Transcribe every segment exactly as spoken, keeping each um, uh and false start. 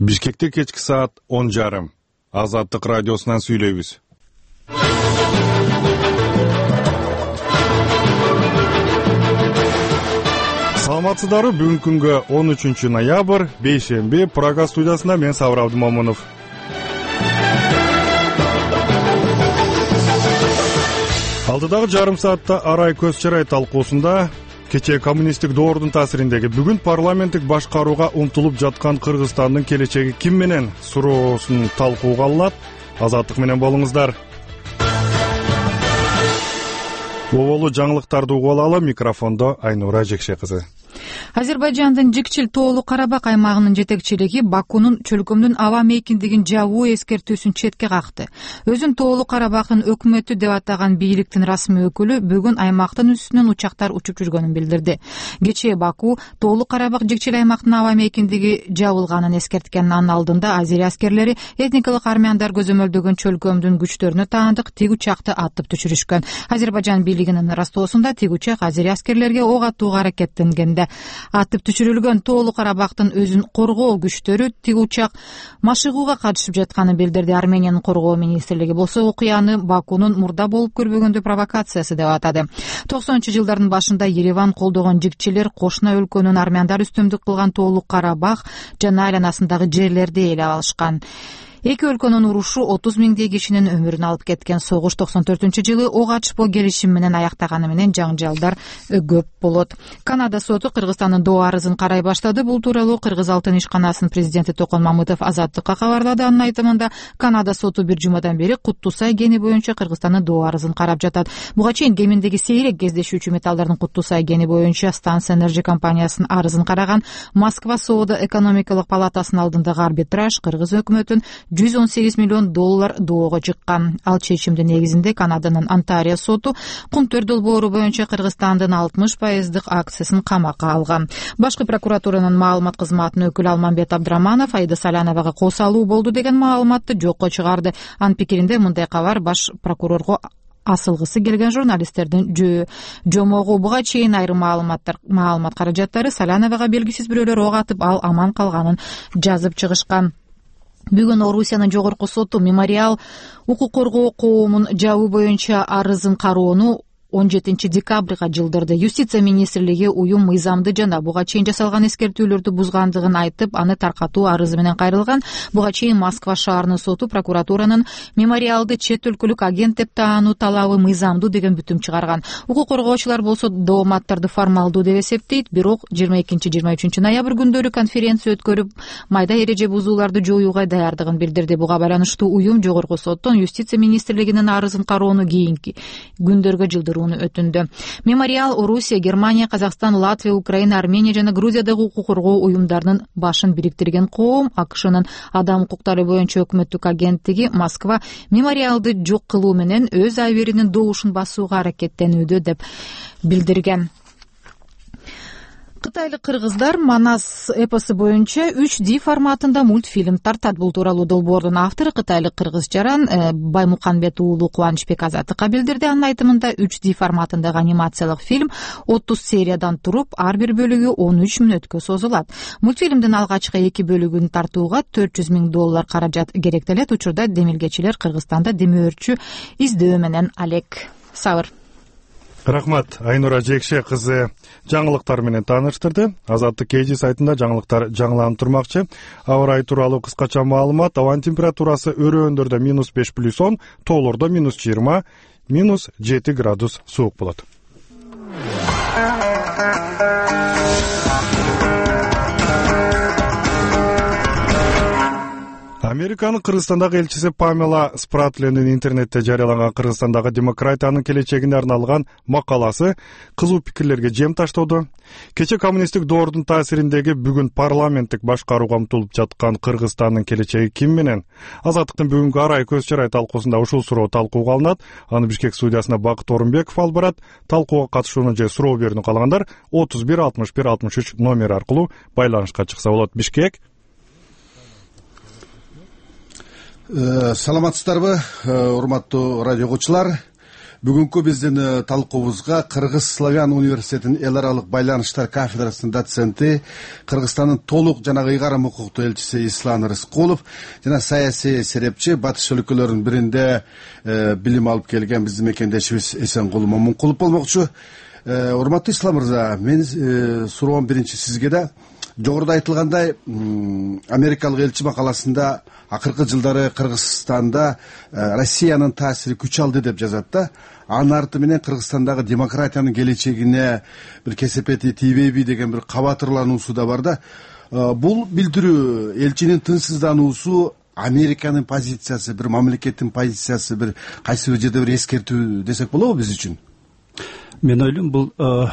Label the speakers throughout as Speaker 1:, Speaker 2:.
Speaker 1: Бишкекте кечки саат он жарым. Азаттык радиосунан сүйлөйбүз. Саламатсыздарбы? Бүгүнкү күнгө он үчүнчү ноябрь, бейшемби, Прага студиясында мен Сабыр Абдымомунов. Алдыдагы жарым саатта арай көз чарай талкуусунда кечээ коммунисттик доордун таасириндеги бүгүн парламенттик башкарууга умтулуп жаткан Кыргызстандын келечеги ким менен суроосун талкууга алынат. Азаттык менен болуңуздар. Оболу жаңылыктарды угуп алалы. Микрофондо Айнура Жекше кызы.
Speaker 2: Азербайжандын Жикчил тоолуу Карабак аймагынын жетекчилиги Бакунун чөлкөмдүн аба мейкиндигин жабуу эскертүүсүн четке какты. Өзүн тоолуу Карабактын өкмөтү деп атаган бийликтин расмий өкүлү бүгүн аймактын үстүнөн учактар учуп жүргөнүн билдирди. Кечээ Баку тоолуу Карабак Жикчил аймактын аба мейкиндиги жабылганын эскерткен. Анын алдында Азери аскерлери этникалык армяндар көзөмөлдөгөн чөлкөмдүн күчтөрүнө таандык тиг учакты атып түшүрүшкөн. Азербайжан бийлигинин растоосунда тиг учак азери аскерлерге ок атууга аракеттенгенде атып түшүрүлгөн. Тоолуу Карабактын өзүн коргоо күчтөрү тиг учак машыгууга катышып жатканын билдирди. Армениянын коргоо министрлиги болсо окуяны Бакунун мурда болуп көрбөгөндө провокациясы деп атады. токсонунчу жылдардын башында Ереван колдогон жикчилер кошуна өлкөнүн армяндар үстүмдүк кылган тоолуу Карабак жана айланасындагы жерлерди ээлеп алышкан. Эки өлкөнүн урушу отуз миңдей кишинин өмүрүн алып кеткен. Согуш токсон төртүнчү жылы ок ачпоо келишим менен аяктаганы менен жаңжалдар көп болот. Канада соту Кыргызстандын доо арызын карай баштады. Бул тууралуу Кыргыз Алтын ишканасынын президенти Токон Мамытов Азаттыкка кабарлады. Анын айтымында Канада соту бир жумадан бери Куттусай кени боюнча Кыргызстандын доо арызын карап жатат. Буга чейин кеминдеги сейрек кездешүүчү металлдардын Куттусай кени боюнча Станция Энерджи компаниясынын арызын караган Москва соода экономикалык палатасынын алдындагы арбитраж Кыргыз өкмөтүн жүз он сегиз миллион доллар доого чыккан. Ал чечимдин негизинде Канаданын Онтарио соту Кумтөр долбоору боюнча Кыргызстандын алтымыш пайыздык акциясын камакка алган. Башкы прокуратуранын маалымат кызматынын өкүлү Алмамбет Абдраманов Аида Саляновага кол салуу болду деген маалыматты жокко чыгарды. Анын пикиринде мындай кабар баш прокурорго асылгысы келген журналисттердин жөө жомогу. Буга чейин айрым маалыматтар маалымат каражаттары Саляновага белгисиз бирөөлөр ок атып, ал аман калганын жазып чыгышкан. Бүгүн Орусиянын жогорку соту Мемориал укук коргоо коомун жабуу боюнча арызын кароону он жетинчи декабрга жылдырды. Юстиция министрлиги уюм мыйзамды жана буга чейин жасалган эскертүүлөрдү бузгандыгын айтып, аны таркатуу арызы менен кайрылган. Буга чейин Москва шаарынын соту прокуратуранын Мемориалды чет өлкөлүк агент деп таануу талабы мыйзамдуу деген бүтүм чыгарган. Укук коргоочулар болсо дооматтарды формалдуу деп эсептейт. Бирок жыйырма экинчи жыйырма үчүнчү ноябрь күндөрү конференция өткөрүп, майда эреже бузууларды жоюуга даярдыгын билдирди. Буга байланыштуу уюм жогорку соттон Юстиция министрлигинин арызын кароону кийинки күндөргө жылдыруу өтүндү. Мемориал Орусия, Германия, Казакстан, Латвия, Украина, Армения жана Грузиядагы укук коргоо уюмдарынын башын бириктирген коом АКШнын адам укуктары боюнча өкмөттүк агенттиги Москва Мемориалды жок кылуу менен өз айберинин добушун басууга аракеттенүүдө деп билдирген. Кытайлык кыргыздар Манас эпосу боюнча үч ди форматында мультфильм тартат. Бул тууралуу долбоордун автору кытайлык кыргыз жаран Баймуканбет уулу Кубанычбек Азаттыкка билдирди. Анын айтымында үч ди форматындагы анимациялык фильм отуз сериядан туруп, ар бир бөлүгү он үч мүнөткө созулат. Мультфильмдин алгачкы эки бөлүгүн тартууга төрт жүз миң доллар каражат керектелет. Учурда демилгечилер Кыргызстанда демөөрчү издөө менен алек. Сабыр.
Speaker 1: Рахмат. Айнура Жекше кызы жаңылыктар менен тааныштырды. Азаттык Кж сайтында жаңылыктар жаңыланып турмакчы. Аба ырайы тууралуу кыскача маалымат. Абанын температурасы өрөөндөрдө минус беш плюс он, тоолордо минус жыйырма, минус жети градус суук болот. Американын Кыргызстандагы элчиси Памела Спратлендин интернетте жарыяланган Кыргызстандагы демократиянын келечегине арналган макаласы кызуу пикирлерге жем таштоодо. Кечээ коммунисттик доордун таасириндеги бүгүн парламенттик башкарууга умтулуп жаткан Кыргызстандын келечеги ким менен? Азаттыктын бүгүнкү арай көз чарай талкуусунда ушул суроо талкууга алынат. Аны Бишкек студиясына Бакыт Орунбеков алып барат. Талкууга катышууну же суроо берүүнү каалагандар отуз бир алтымыш бир алтымыш үч номер аркылуу байланышка чыкса болот. Бишкек.
Speaker 3: Саламатсыздарбы, урматтуу радио угуучулар. бүгүнкү биздин талкуубузга Кыргыз Славян университетинин эл аралык байланыштар кафедрасынын доценти, Кыргызстандын толук жана ыйгарым укуктуу элчиси Ислам Рыскулов жана саясий серепчи, батыш өлкөлөрүнүн биринде билим алып келген биздин мекендешибиз Эсенкул Момункулов болмокчу. Урматтуу Ислам мырза, менин суроом биринчи сизге да. Жогоруда айтылгандай, америкалык элчи макаласында акыркы жылдары Кыргызстанда Россиянын таасири күч алды деп жазат да. Анын арты менен Кыргызстандагы демократиянын келечегине бир кесепети тийбейби деген бир кабатырлануусу да бар да. Бул билдирүү элчинин тынчсыздануусу Американын позициясы, бир мамлекеттин позициясы, бир кайсы бир жерде бир эскертүү десек болобу биз үчүн?
Speaker 4: Мен ойлойм, бул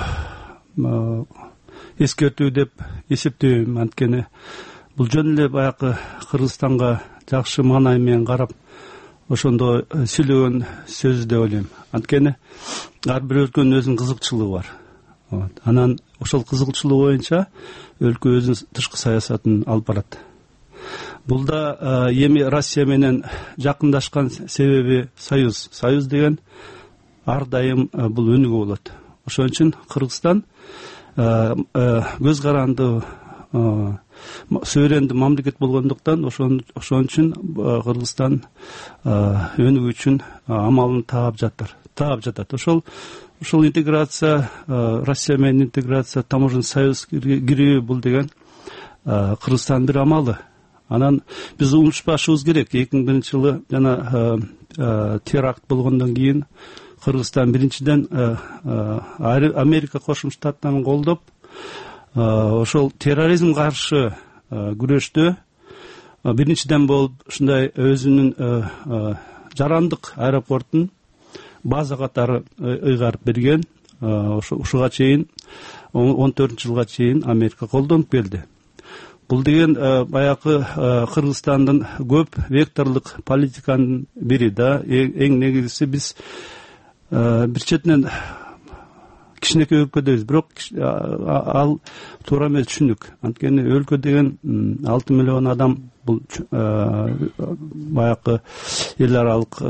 Speaker 4: эскертүү деп эсептейм. Анткени бул жөн эле баягы Кыргызстанга жакшы маанай менен карап ошондо сүйлөгөн сөз деп ойлойм. Анткени ар бир өлкөнүн өзүнүн кызыкчылыгы бар. Анан ошол кызыкчылыгы боюнча өлкө өзүнүн тышкы саясатын алып барат. Бул да эми Россия менен жакындашкан себеби союз. Союз деген ар дайым бул өнүгүү болот. Ошон үчүн Кыргызстан көз каранды суверендүү мамлекет болгондуктан ошон үчүн Кыргызстан өнүгүү үчүн амалын таап жатыр. Таап жатат. Ошол ушул интеграция, Россия менен интеграция, таможенный союз кирүү бул деген Кыргызстандын бир амалы. Анан биз унутпашыбыз керек. эки миң биринчи жылы жана теракт болгондон кийин Кыргызстан биринчиден Америка Кошмо Штаттарын колдоп, ошол терроризмге каршы күрөштө биринчиден болуп ушундай өзүнүн жарандык аэропортун база катары ыйгарып берген. Ушуга чейин он төртүнчү жылга чейин Америка колдонуп келди. Бул деген баягы Кыргызстандын көп векторлук политиканын бири да. Эң негизгиси биз бир четинен кичинекей өлкөдөбүз, бирок ал туура эмес түшүнүк. Анткени өлкө деген алты миллион адам, бул баягы эл аралык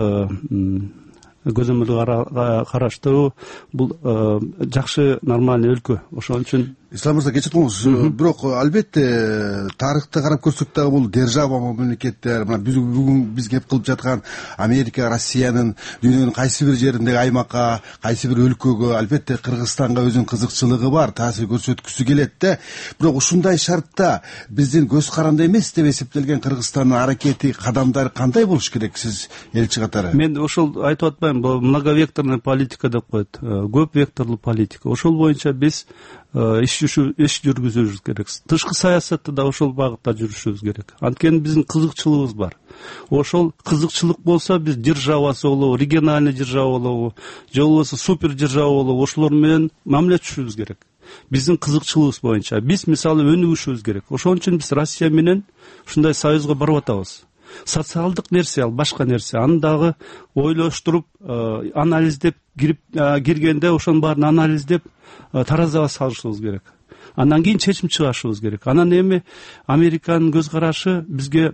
Speaker 4: көзөмөлгө караштуу, бул жакшы нормальный өлкө. Ошон үчүн
Speaker 3: Ислам мырза, кечириңиз, бирок албетте тарыхты карап көрсөк дагы бул держава мамлекеттер, мына бүгүн биз кеп кылып жаткан Америка, Россиянын дүйнөнүн кайсы бир жериндеги аймакка, кайсы бир өлкөгө албетте Кыргызстанга өзүнүн кызыкчылыгы бар, таасир көрсөткүсү келет да. Бирок ушундай шартта биздин көз каранды эмес деп эсептелген Кыргызстандын аракети, кадамдары кандай болуш керек сиз элчи катары?
Speaker 4: Мен ошол айтып атпайм, бул многовекторный политика деп коет. Көп векторлуу политика. Ошол боюнча биз иш жүргүзүшүбүз керек. Тышкы саясатты да ошол багытта жүрүшүбүз керек. Анткени биздин кызыкчылыгыбыз бар. Ошол кызыкчылык болсо биз державасы болобу, региональный держава болобу, же болбосо супер держава болобу, ошолор менен мамиле түзүшүбүз керек. Биздин кызыкчылыгыбыз боюнча биз мисалы өнүгүшүбүз керек. Ошон үчүн биз Россия менен ушундай союзга барып атабыз. Социалдык нерсе, ал башка нерсе. Аны дагы ойлоштуруп, анализдеп кирип киргенде ошонун баарын анализдеп таразага салышыбыз керек. Андан кийин чечим чыгашыбыз керек. Анан эми Американын көз карашы бизге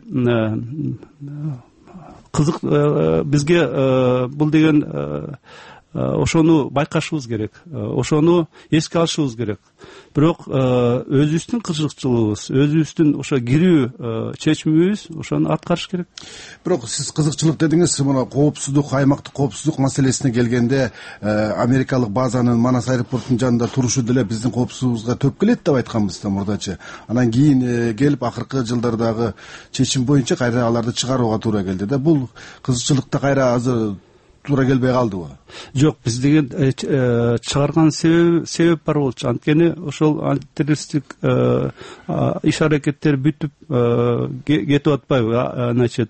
Speaker 4: кызык, бизге бул деген ошону байкашыбыз керек, ошону эске алышыбыз керек. Бирок өзүбүздүн кызыкчылыгыбыз, өзүбүздүн ошо кирүү чечимибиз ошону аткарыш керек.
Speaker 3: Бирок сиз кызыкчылык дедиңиз, мына коопсуздук, аймактык коопсуздук маселесине келгенде америкалык базанын Манас аэропортунун жанында турушу деле биздин коопсуздугубузга төп келет деп айтканбыз да мурдачы. Анан кийин келип акыркы жылдардагы чечим боюнча кайра аларды чыгарууга туура келди да. Бул кызыкчылыкта кайра азыр туура келбей калдыбы?
Speaker 4: Жок, биз деген чыгарган себеп бар болчу. Анткени ошол антитеррористтик иш аракеттер бүтүп кетип атпайбы? Значит,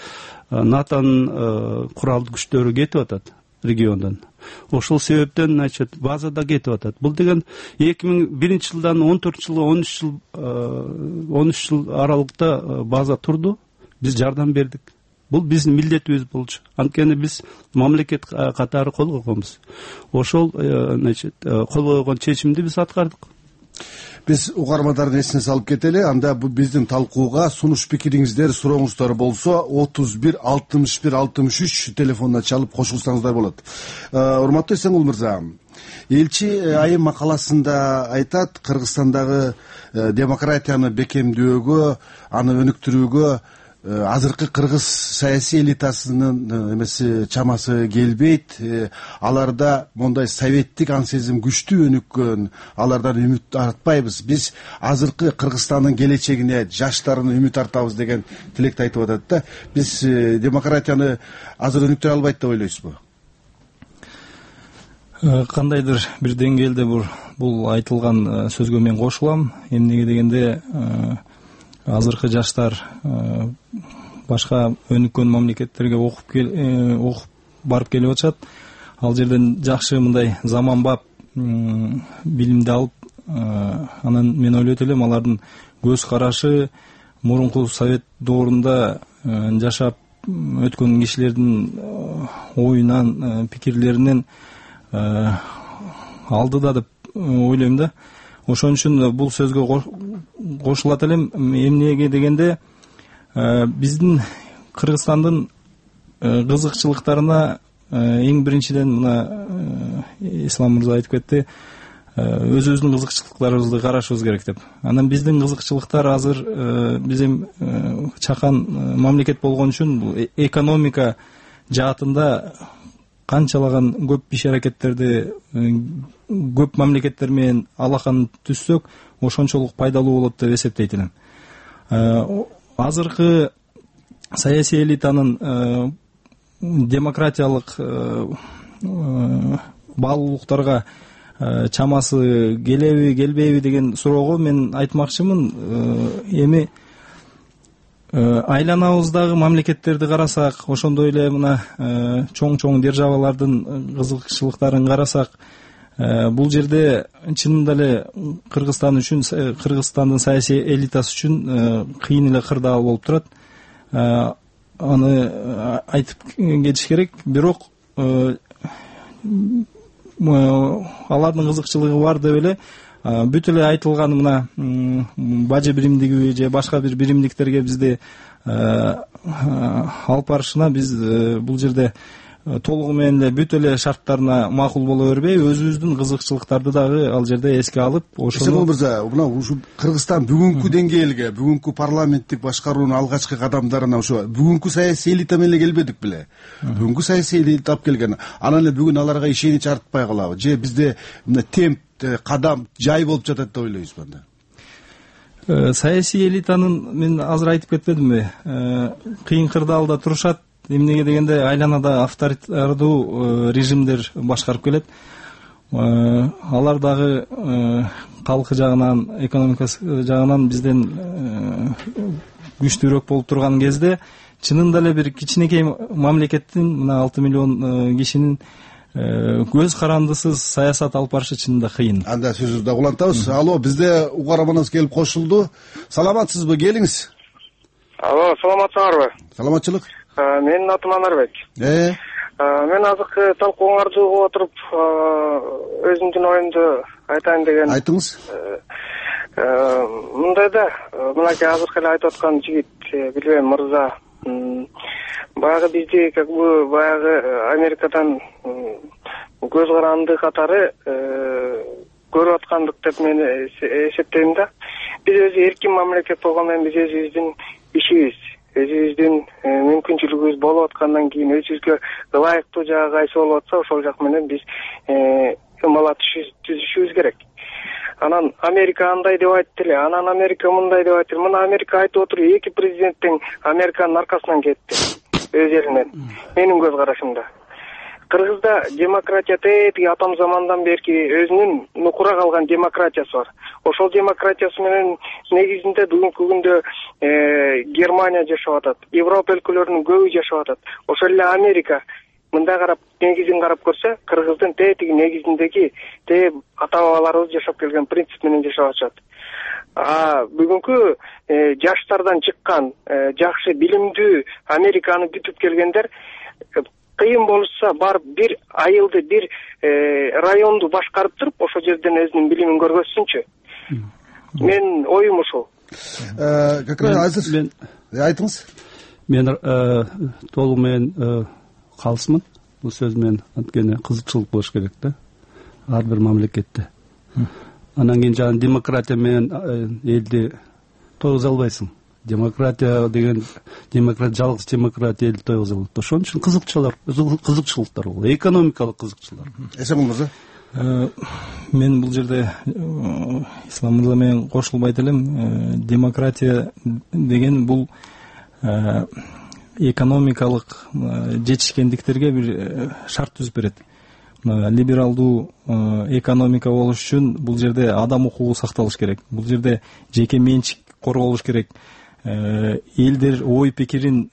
Speaker 4: НАТОнун куралдуу күчтөрү кетип атат региондон. Ошол себептен, значит, базада кетип атат. Бул деген эки миң биринчи жылдан он төртүнчү жылга он үч жыл он үч жыл аралыкта база турду. Биз жардам бердик. Бул биздин милдетибиз болчу. Анткени биз мамлекет катары кол койгонбуз. Ошол, значит, кол койгон чечимди биз аткардык.
Speaker 3: биз угармандардын эсине салып кетели. Анда бул биздин талкууга сунуш пикириңиздер, сурооңуздар болсо отуз бир алтымыш бир алтымыш үч телефонуна чалып кошулсаңыздар болот. Урматтуу Эсенгул мырза, элчи айым макаласында айтат, Кыргызстандагы демократияны бекемдөөгө, аны өнүктүрүүгө азыркы кыргыз саясий элитасынын эмеси чамасы келбейт. Аларда мондай советтик аң сезим күчтүү өнүккөн, алардан үмүт артпайбыз. Биз азыркы Кыргызстандын келечегине жаштарына үмүт артабыз деген тилекти айтып атат да. Биз демократияны азыр өнүктүрө албайт деп ойлойсузбу?
Speaker 5: Кандайдыр бир деңгээлде бул айтылган сөзгө мен кошулам. Эмнеге дегенде азыркы жаштар башка өнүккөн мамлекеттерге окуп окуп барып келип атышат. Ал жерден жакшы мындай заманбап билимди алып, анан мен ойлойт элем, алардын көз карашы мурунку совет доорунда жашап өткөн кишилердин оюнан, пикирлеринен алдыда деп ойлойм да. Ошон үчүн бул сөзгө кошулат элем. Эмнеге дегенде, биздин Кыргызстандын кызыкчылыктарына эң биринчиден мына Ислам мырза айтып кетти, өзүбүздүн кызыкчылыктарыбызды карашыбыз керек деп. Анан биздин кызыкчылыктар азыр биз эми чакан мамлекет болгон үчүн бул экономика жаатында канчалаган көп иш аракеттерди көп мамлекеттер менен алаканы түзсөк, ошончолук пайдалуу болот деп эсептейт элем. Азыркы саясий элитанын демократиялык баалуулуктарга чамасы келеби, келбейби деген суроого мен айтмакчымын. Эми айланабыздагы мамлекеттерди карасак, ошондой эле мына чоң-чоң державалардын кызыкчылыктарын карасак, бул жерде чынында эле Кыргызстан үчүн, Кыргызстандын саясий элитасы үчүн кыйын эле кырдаал болуп турат. Аны айтып кетиш керек. Бирок алардын кызыкчылыгы бар деп эле бүт эле айтылган мына бажы биримдиги же башка бир биримдиктерге бизди алып барышына биз бул жерде толугу менен эле бүт эле шарттарына макул боло бербей, өзүбүздүн кызыкчылыктарды дагы ал жерде эске алып, ошону
Speaker 3: Эсенгул мырза, мына ушу Кыргызстан бүгүнкү деңгээлге, бүгүнкү парламенттик башкаруунун алгачкы кадамдарына ошо бүгүнкү саясий элита менен келбедик беле? Бүгүнкү саясий элита алып келген. Анан эле бүгүн аларга ишенич артпай калабы? Же бизде мына темп, кадам жай болуп жатат деп ойлойсузбу анда?
Speaker 5: Саясий элитанын мен азыр айтып кетпедимби? Кыйын кырдаалда турушат. Эмнеге дегенде айланада авторитардуу режимдер башкарып келет. Алар дагы калкы жагынан, экономикасы жагынан бизден күчтүүрөөк болуп турган кезде, чынында эле бир кичинекей мамлекеттин мына алты миллион кишинин көз карандысыз саясат алып барышы чынында кыйын.
Speaker 3: Анда сөзүбүздү улантабыз. Алло, бизде угарманыбыз келип кошулду. Саламатсызбы? Келиңиз.
Speaker 6: Алло, саламатсыңарбы?
Speaker 3: Саламатчылык.
Speaker 6: Менин атым Анарбек.
Speaker 3: Э?
Speaker 6: Мен азыркы талкууңарды угуп отуруп, өзүмдүн оюмду айтайын деген.
Speaker 3: Айтыңыз.
Speaker 6: Мындай да, мынакей азыркы эле айтып аткан жигит, билбейм, мырза, баягы бизди как бы баягы Америкадан көз каранды катары көрүп аткандык деп мен эсептейм да. Биз өзү эркин мамлекет болгондон кийин биз өзүбүздүн ишибиз, өзүбүздүн мүмкүнчүлүгүбүз болуп аткандан кийин өзүбүзгө ылайыктуу жагы кайсы болуп атса, ошол жак менен биз ымала түзүшүбүз керек. Анан Америка андай деп айтты эле, анан Америка мындай деп айтты. Мына Америка айтып отур, эки президенттин Американын аркасынан кетти өз элинен. Менин көз карашымда. Кыргызда демократия тетиги атам замандан берки өзүнүн нукура калган демократиясы бар. Ошол демократиясы менен негизинде бүгүнкү күндө Германия жашап атат, Европа өлкөлөрүнүн көбү жашап атат. Ошол эле Америка мындай карап, негизин карап көрсө, Кыргыздын тетиги негизиндеги те ата бабаларыбыз жашап келген принцип менен жашап атышат. А бүгүнкү жаштардан чыккан жакшы билимдүү Американы бүтүп келгендер кыйын болушса барып бир айылды, бир районду башкарып туруп, ошол жерден өзүнүн билимин көргөзсүнчү. Менин оюм ушул.
Speaker 3: Как раз азыр айтыңыз.
Speaker 4: Мен толугу менен калысмын. Бул сөз менен анткени кызыкчылык болуш керек да ар бир мамлекетте. Анан кийин жана демократия менен элди тойгуза албайсың. Демократия деген демократ жалгыз демократия элди тойгуза алат. Ошон үчүн кызыкчылыктар, кызыкчылыктар болот. Экономикалык кызыкчылыктар.
Speaker 3: Эсен мырза.
Speaker 5: Мен бул жерде Ислам мырза менен кошулбайт элем. Демократия деген бул экономикалык жетишкендиктерге бир шарт түзүп берет. Либералдуу экономика болуш үчүн бул жерде адам укугу сакталыш керек. Бул жерде жеке менчик корголуш керек. Элдер ой пикирин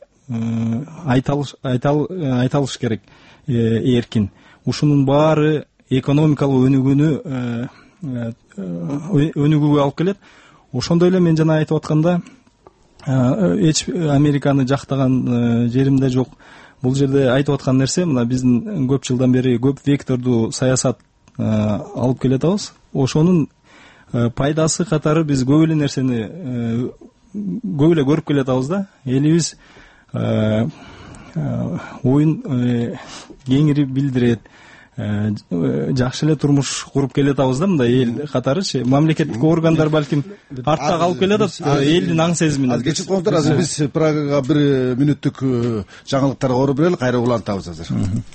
Speaker 5: айталыш керек эркин. Ушунун баары экономикалык өнүгүүнү өнүгүүгө алып келет. Ошондой эле мен жана айтып атканда эч Американы жактаган жеримде жок. Бул жерде айтып аткан нерсе мына биздин көп жылдан бери көп вектордуу саясат алып келатабыз. Ошонун пайдасы катары биз көп эле нерсени көп эле көрүп келатабыз да. Элибиз оюн кеңири билдирет. Жакшы эле турмуш куруп келатабыз да мындай эл катарычы. Мамлекеттик органдар балким артта калып келатат элдин аң сезиминен.
Speaker 3: Кечип коңуздар, азыр биз Прагага бир мүнөттүк жаңылыктарга ороп берели, кайра улантабыз азыр.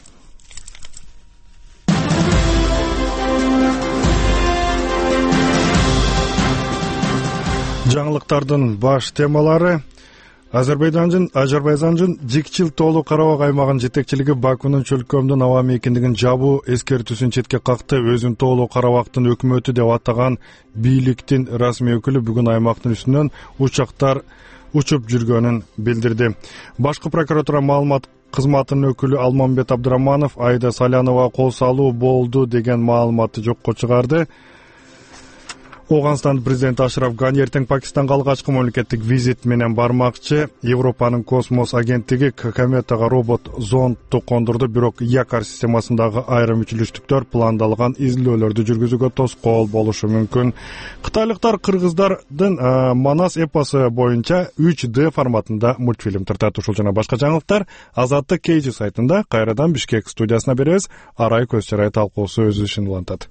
Speaker 1: Жаңылыктардын баш темалары: Азербайжандын Азербайжандын Жикчил тоолуу Карабак аймагынын жетекчилиги Бакунун чөлкөмдүн аба мейкиндигин жабуу эскертүүсүн четке какты. Өзүн тоолуу Карабактын өкмөтү деп атаган бийликтин расмий өкүлү бүгүн аймактын үстүнөн учактар учуп жүргөнүн билдирди. Башкы прокуратура маалымат кызматынын өкүлү Алмамбет Абдыраманов Айда Салянова кол салуу болду деген маалыматты жокко чыгарды. Оганстан президенти Ашраф Гани эртең Пакистанга алгачкы мамлекеттик визит менен бармакчы. Европанын космос агенттиги кометага робот зондту кондурду, бирок Якар системасындагы айрым үчүлүштүктөр пландалган изилдөөлөрдү жүргүзүүгө тоскоол болушу мүмкүн. Кытайлыктар кыргыздардын Манас эпосу боюнча үч дэ форматында мультфильм тартат. Ушул жана башка жаңылыктар Азаттык Кейжи сайтында. Кайрадан Бишкек студиясына беребиз. Арай Көз Чарай талкуусу өз ишин улантат.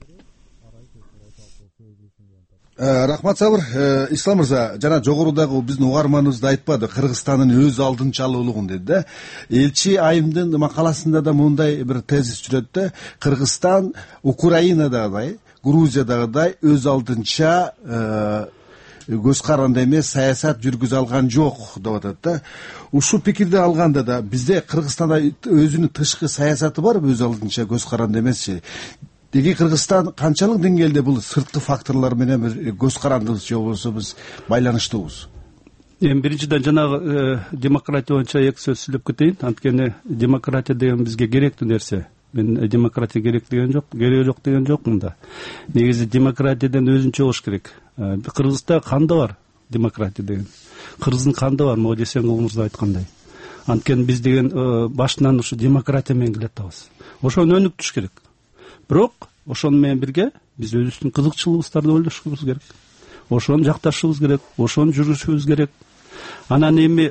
Speaker 3: Рахмат Сабыр. Ислам мырза, жана жогорудагы биздин угарманыбыз да айтпады, Кыргызстандын өз алдынчалуулугун деди да. Элчи Айымдын макаласында да мындай бир тезис жүрөт да, Кыргызстан Украинадагыдай, Грузиядагыдай өз алдынча көз каранды эмес саясат жүргүзө алган жок деп атат да. Ушул пикирди алганда да бизде Кыргызстанда өзүнүн тышкы саясаты бар, өз алдынча көз каранды эмесчи. Деги Кыргызстан канчалык деңгээлде бул сырткы факторлор менен бир көз карандыбыз же болбосо биз байланыштуубуз?
Speaker 4: Эми биринчиден жанагы демократия боюнча эки сөз сүйлөп кетейин. Анткени демократия деген бизге керектүү нерсе. Мен демократия керек деген жок, кереги жок деген жок мында. Негизи демократиядан өзүнчө болуш керек. Кыргызда канда бар демократия деген. Кыргыздын канда бар, могу Эсенгул мырза айткандай. Анткени биз деген башынан ушу демократия менен келатабыз. Ошону өнүктүрүш керек. Бирок ошону менен бирге биз өзүбүздүн кызыкчылыгыбыздарды ойлошубуз керек. Ошону жакташыбыз керек, ошону жүргүзүшүбүз керек. Анан эми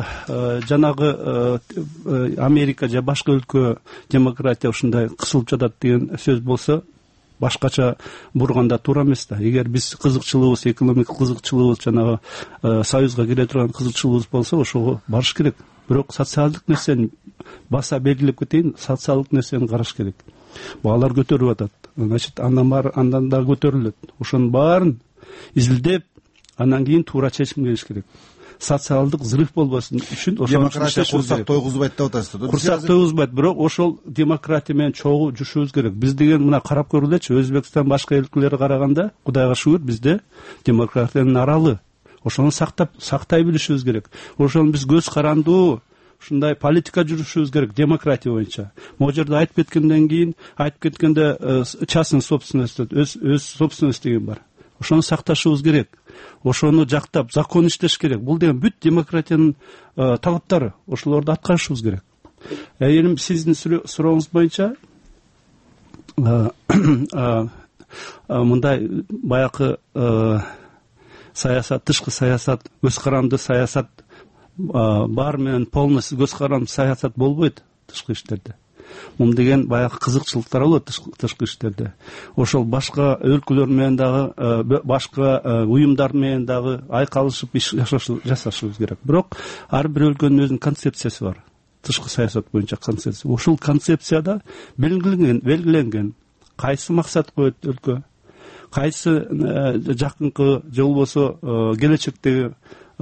Speaker 4: жанагы Америка же башка өлкө демократия ушундай кысылып жатат деген сөз болсо, башкача бурганда туура эмес да. Эгер биз кызыкчылыгыбыз, экономикалык кызыкчылыгыбыз, жанагы союзга кире турган кызыкчылыгыбыз болсо, ошого барыш керек. Бирок социалдык нерсени баса белгилеп кетейин, социалдык нерсени караш керек. Баалар көтөрүп атат. Значит, андан бар, андан да көтөрүлөт. Ошонун баарын изилдеп, анан кийин туура чечим келиш керек. Социалдык взрыв болбосын үчүн ошол
Speaker 3: демократия курсак тойгузбайт деп атасыздар.
Speaker 4: Курсак тойгузбайт, бирок ошол демократия менен чогуу жүрүшүбүз керек. Биз деген мына карап көрүлөчү, Өзбекстан башка өлкөлөргө караганда, Кудайга шүгүр, бизде демократиянын аралы. Ошону сактап, сактай билишибиз керек. Ошону биз көз карандуу ушундай политика жүрүшүбүз керек демократия боюнча. Могу жерде айтып кеткенден кийин, айтып кеткенде частный собственность, өз өз собственность деген бар. Ошону сакташыбыз керек. Ошону жактап, закон иштеш керек. Бул деген бүт демократиянын талаптары. Ошолорду аткарышыбыз керек. Эми сиздин сурооңуз боюнча мындай баягы саясат, тышкы саясат, көз каранды саясат бар менен полностью көз каранды саясат болбойт тышкы иштерде. Мун деген баягы кызыкчылыктар болот тышкы иштерде. Ошол башка өлкөлөр менен дагы, башка уюмдар менен дагы айкалышып иш жасашыбыз керек. Бирок ар бир өлкөнүн өзүнүн концепциясы бар. Тышкы саясат боюнча концепция. Ошол концепцияда белгиленген, белгиленген кайсы максат коет өлкө, кайсы жакынкы же болбосо келечектеги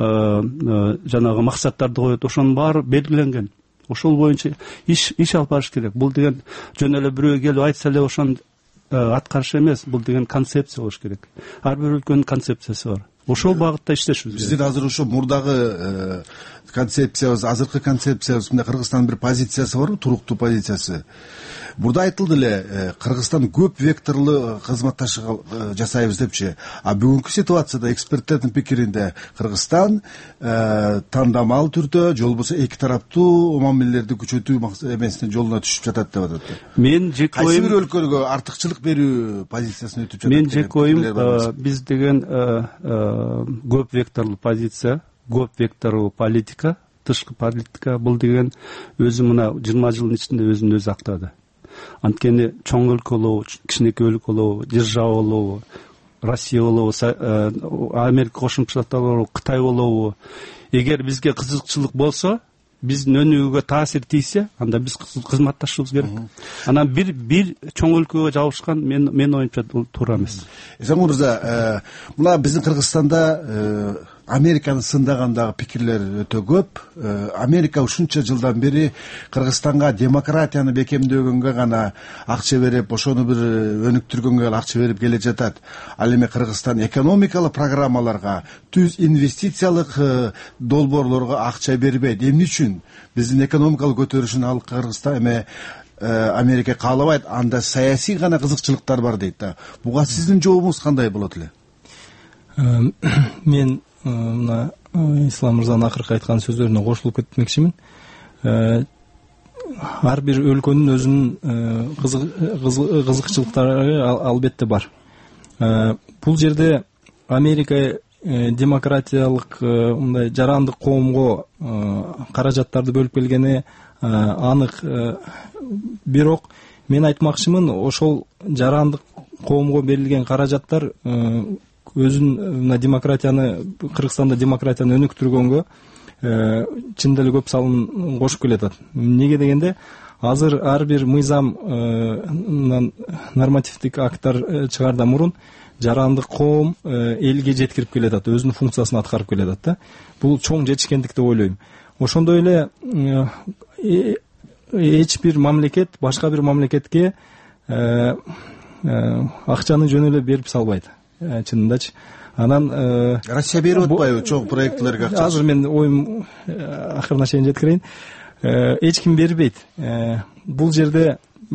Speaker 4: жанагы максаттарды коет, ошонун баары белгиленген. Ошол боюнча иш иш алып барыш керек. Бул деген жөн эле бирөө келип айтса эле ошону аткарыш эмес. Бул деген концепция болуш керек. Ар бир өлкөнүн концепциясы бар. Ошол багытта иштешибиз керек.
Speaker 3: Биздин азыр ошо мурдагы концепциябыз, азыркы концепциябыз менен Кыргызстандын бир позициясы барбы, туруктуу позициясы. Бурда айтылды эле, Кыргызстан көп векторлуу кызматташык жасайбыз депчи. А бүгүнкү ситуацияда эксперттердин пикиринде Кыргызстан тандамал түрдө же болбосо эки тараптуу мамилелерди күчөтүү эмесинин жолуна түшүп жатат деп атат.
Speaker 4: Мен жеке оюм,
Speaker 3: кайсы бир өлкөгө артыкчылык берүү позициясына өтүп жатат.
Speaker 4: Мен жеке оюм, биз деген көп векторлуу позиция, көп векторлуу политика, тышкы политика, бул деген өзү мына жыйырма жылдын ичинде өзүн өзү актады. Анткени чоң өлкө болобу, кичинекей өлкө болобу, держава болобу, Россия болобу, Америка Кошумча Штаттары болобу, Кытай болобу, эгер бизге кызыкчылык болсо, биздин өнүгүүгө таасир тийсе, анда биз кызматташыбыз керек. Анан бир бир чоң өлкөгө жабышкан мен мен оюмча бул туура эмес.
Speaker 3: Эсен мырза, мына биздин Кыргызстанда Американы сындагандагы пикирлер өтө көп. Америка ушунча жылдан бери Кыргызстанга демократияны бекемдөгөнгө гана акча берип, ошону бир өнүктүргөнгө акча берип келе жатат. Ал эми Кыргызстан экономикалык программаларга, түз инвестициялык долбоорлорго акча бербейт. Эмне үчүн? Биздин экономикалык көтөрүшүн ал Кыргызстан эме Америка каалабайт, анда саясий гана кызыкчылыктар бар дейт да. Буга сиздин жообуңуз кандай болот эле?
Speaker 5: Мен мына Ислам мырзанын акыркы айткан сөздөрүнө кошулуп кетмекчимин. Ар бир өлкөнүн өзүнүн кызыкчылыктары албетте бар. Бул жерде Америка демократиялык мындай жарандык коомго каражаттарды бөлүп келгени анык. Бирок мен айтмакчымын, ошол жарандык коомго берилген каражаттар өзүн демократияны, Кыргызстанда демократияны өнүктүргөнгө чындап эле көп салым кошуп келатат. Неге дегенде, азыр ар бир мыйзам нормативдик акттар чыгаардан мурун жарандык коом элге жеткирип келатат, өзүнүн функциясын аткарып келатат да. Бул чоң жетишкендик деп ойлойм. Ошондой эле эч бир мамлекет башка бир мамлекетке акчаны жөн эле берип салбайт. Чынындачы. Анан
Speaker 3: Россия берип атпайбы чоң проектлерге акча?
Speaker 5: Азыр мен оюм акырына чейин жеткирейин. Эч ким бербейт. Бул жерде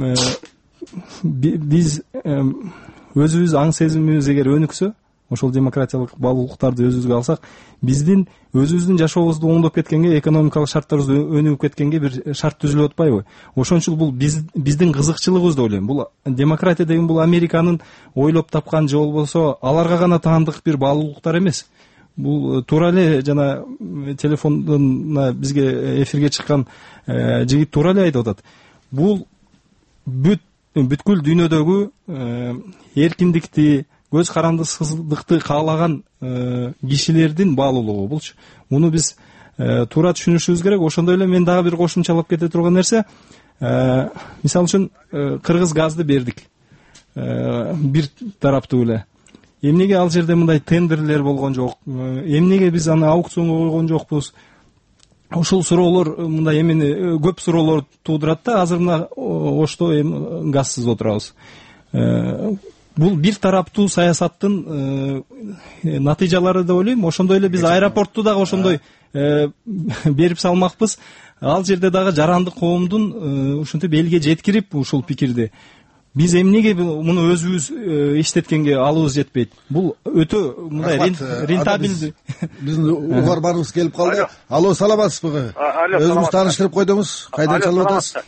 Speaker 5: биз өзүбүз аң сезимибиз эгер өнүксө, ошол демократиялык баалуулуктарды өзүбүзгө алсак, биздин өзүбүздүн жашообузду оңдоп кеткенге, экономикалык шарттарыбыз өнүгүп кеткенге бир шарт түзүлүп атпайбы? Ошон үчүн бул биздин кызыкчылыгыбыз деп ойлойм. Бул демократия деген бул Американын ойлоп тапкан же болбосо аларга гана таандык бир баалуулуктар эмес. Бул туура эле жана телефондон бизге эфирге чыккан жигит туура эле айтып атат. Бул бүт бүткүл дүйнөдөгү эркиндикти, көз карандысыздыкты каалаган кишилердин баалуулугу булчу. Муну биз туура түшүнүшүбүз керек. Ошондой эле мен дагы бир кошумчалап кете турган нерсе, мисалы үчүн кыргыз газды бердик. Бир тараптуу эле. Эмнеге ал жерде мындай тендерлер болгон жок? Эмнеге биз аны аукционго койгон жокпуз? Ошол суроолор мындай эмени көп суроолор туудурат да. Азыр мына Ошто эми газсыз отурабыз. Бул бир тараптуу саясаттын натыйжалары деп ойлойм. Ошондой эле биз аэропортту дагы ошондой берип салмакпыз. Ал жерде дагы жарандык коомдун ушинтип элге жеткирип ушул пикирди. Биз эмнеге муну өзүбүз иштеткенге алыбыз жетпейт? Бул өтө мындай рентабелдүү.
Speaker 3: Биздин угарманыбыз келип калды. Алло, саламатсызбы? Өзүңүз тааныштырып койдуңуз. Кайдан чалып атасыз?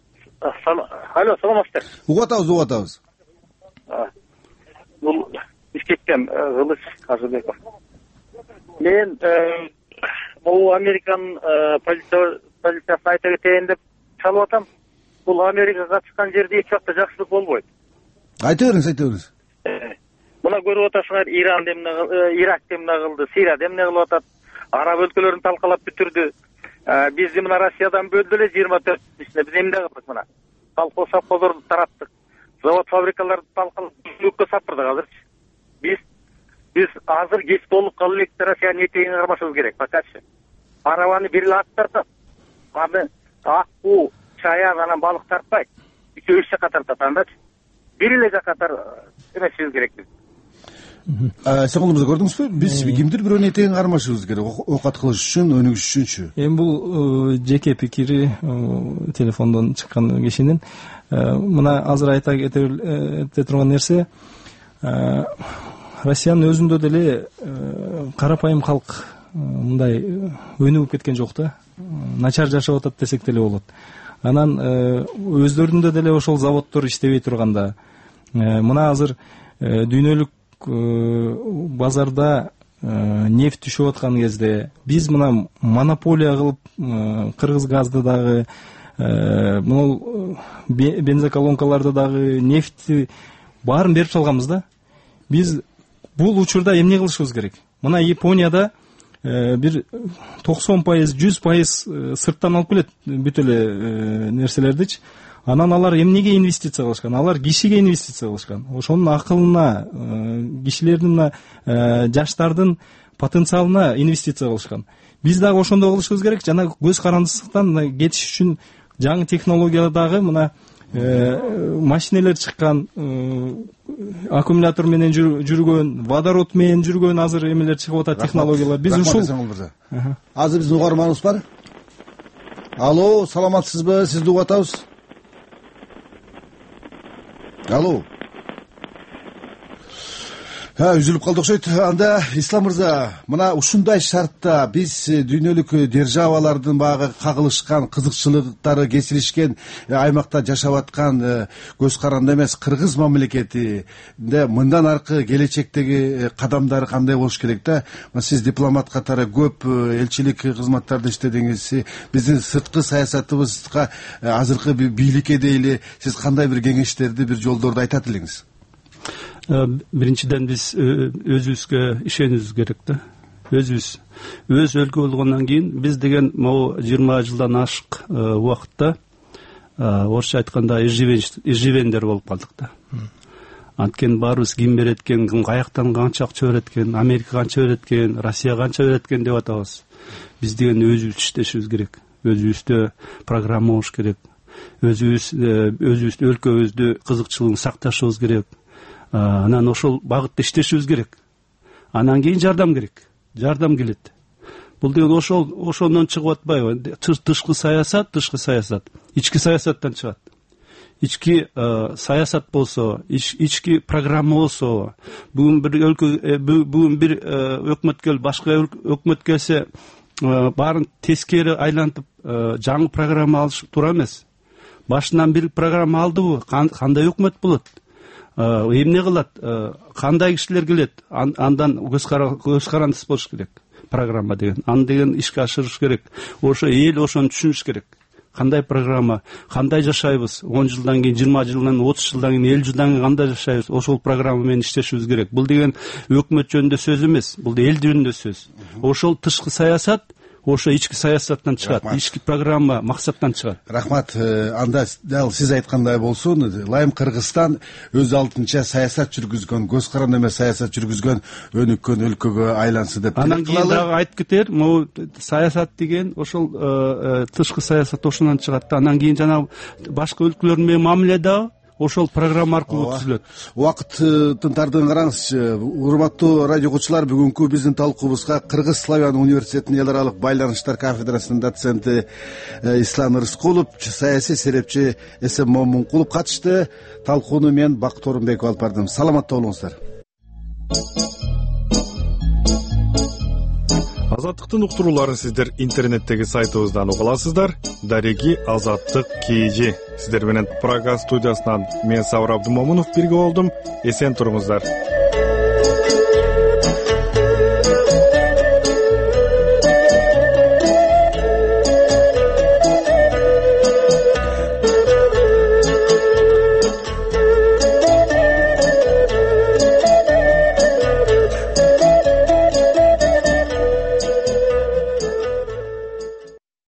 Speaker 7: Алло, саламатсызбы?
Speaker 3: Угатабыз, угатабыз.
Speaker 7: Бул ишкеткен Кылыч Ажыбеков. Мен бул Американын позициясын айта кетейин деп чалып атам. Бул Америкага чыккан жерде эч убакта жакшылык болбойт.
Speaker 3: Айта бериңиз, айта бериңиз.
Speaker 7: Мына көрүп атасыңар, Иран демне, Ирак демне кылды, Сирия демне кылып атат. Араб өлкөлөрүн талкалап бүтүрдү. Бизди мына Россиядан бөлдү эле жыйырма төрт ичинде. Биз эмне кылдык мына? Колхоз совхоздорду тараттык. Завод фабрикаларды талкалап бүткө сапырдык азырчы. Биз биз азыр кеч толук калып элек Россиянын этегин кармашыбыз керек, покачы. Арабаны бир эле ат тартат. Аны акку, чаян анан балык тартпайт. Үчөө үч жака тартат андачы. Бир эле жака эмесибиз керек биз.
Speaker 3: Сен колубузда көрдүңүзбү? Биз кимдир бирөөнүн этегин кармашыбыз керек, оокат кылыш үчүн, өнүгүш үчүнчү.
Speaker 5: Эми бул жеке пикири телефондон чыккан кишинин. Мына азыр айта кете турган нерсе, Россиянын өзүндө деле карапайым калк мындай өнүгүп кеткен жок да. Начар жашап атат десек деле болот. Анан өздөрүндө деле ошол заводдор иштебей турганда, мына азыр дүйнөлүк базарда нефть түшүп аткан кезде биз мына монополия кылып кыргыз газды дагы, могул бензоколонкаларды дагы, нефтти баарын берип салганбыз да. Биз бул учурда эмне кылышыбыз керек? Мына Японияда бир токсон пайыз, жүз пайыз сырттан алып келет бүт эле нерселердичи. Анан алар эмнеге инвестиция кылышкан? Алар кишиге инвестиция кылышкан. Ошонун акылына, кишилердин, жаштардын потенциалына инвестиция кылышкан. Биз дагы ошондой кылышыбыз керек. Жана көз карандысыздыктан кетиш үчүн жаңы технологиядагы мына машинелер чыккан, аккумулятор менен жүргөн, водород менен жүргөн азыр эмелер чыгып атат, технологиялар. Биз ушул
Speaker 3: азыр биздин угарманыбыз бар. Алло, саламатсызбы? Сизди угуп атабыз. Алло. Ha, üzülüp kaldı okşayt. Anda İslam Mırza, mına ушундай шартта биз дүйнөлүк державалардын багы кагылышкан, кызыкчылыктары кесилишкен аймакта жашап аткан көз каранды эмес кыргыз мамлекетинде мындан аркы келечектеги кадамдары кандай болуш керек да? Сиз дипломат катары көп элчилик кызматтарды иштедиңиз. Биздин сырткы саясатыбызга азыркы бийликке дейли сиз кандай бир кеңештерди, бир жолдорду айтат элеңиз?
Speaker 4: Биринчиден биз өзүбүзгө ишенүүбүз керек да. Өзүбүз өз өлкө болгондон кийин биз деген могу жыйырма жылдан ашык убакытта орусча айтканда иживендер болуп калдык да. Анткени баарыбыз ким берет экен, ким каяктан канча акча берет экен, Америка канча берет экен, Россия канча берет экен деп атабыз. Биз деген өзүбүз иштешибиз керек. Өзүбүздө программа болуш керек. Өзүбүз өзүбүз өлкөбүздү кызыкчылыгын сакташыбыз керек. Анан ошол багытта иштешибиз керек. Анан кийин жардам керек. Жардам келет. Бул деген ошол ошондон чыгып атпайбы? Тышкы саясат, тышкы саясат. Ички саясаттан чыгат. Ички саясат болсо, ички программа болсо, бүгүн бир өлкө, бүгүн бир өкмөт келип, башка өкмөт келсе, баарын тескери айлантып, жаңы программа алыш туура эмес. Башынан бир программа алдыбы, кандай өкмөт болот? Эмне кылат, кандай кишилер келет, андан көз карандысы болуш керек программа деген. Аны деген ишке ашырыш керек. Ошо эл ошону түшүнүш керек. Кандай программа, кандай жашайбыз, он жылдан кийин, жыйырма жылдан, отуз жылдан кийин, элүү жылдан кийин кандай жашайбыз, ошол программа менен иштешибиз керек. Бул деген өкмөт жөнүндө сөз эмес, бул эл жөнүндө сөз. Ошол тышкы саясат ошо ички саясаттан чыгат, ички программа максаттан чыгат.
Speaker 3: Рахмат. Анда дал сиз айткандай болсун, Лайым Кыргызстан өз алдынча саясат жүргүзгөн, көз каранды эмес саясат жүргүзгөн өнүккөн өлкөгө айлансын деп.
Speaker 4: Анан кийин дагы айтып кетер, могу саясат деген ошол тышкы саясат ошондон чыгат да. Анан кийин жана башка өлкөлөр менен мамиле дагы ошол программа аркылуу өткүзүлөт.
Speaker 3: Убакыттын тардыгын караңызчы. Урматтуу радио окуучулар, бүгүнкү биздин талкуубузга Кыргыз Славян университетинин эл аралык байланыштар кафедрасынын доценти Ислам Рыскулов, саясий серепчи Эсен Момункулов катышты. Талкууну мен Бакыт Орунбеков алып бардым. Саламатта болуңуздар.
Speaker 1: Азаттыктын уктурууларын сиздер интернеттеги сайтыбыздан уга аласыздар. Дареги Азаттык КЖ. Сиздер менен Прага студиясынан мен Сауыр Абдымомунов бирге болдум. Эсен туруңуздар.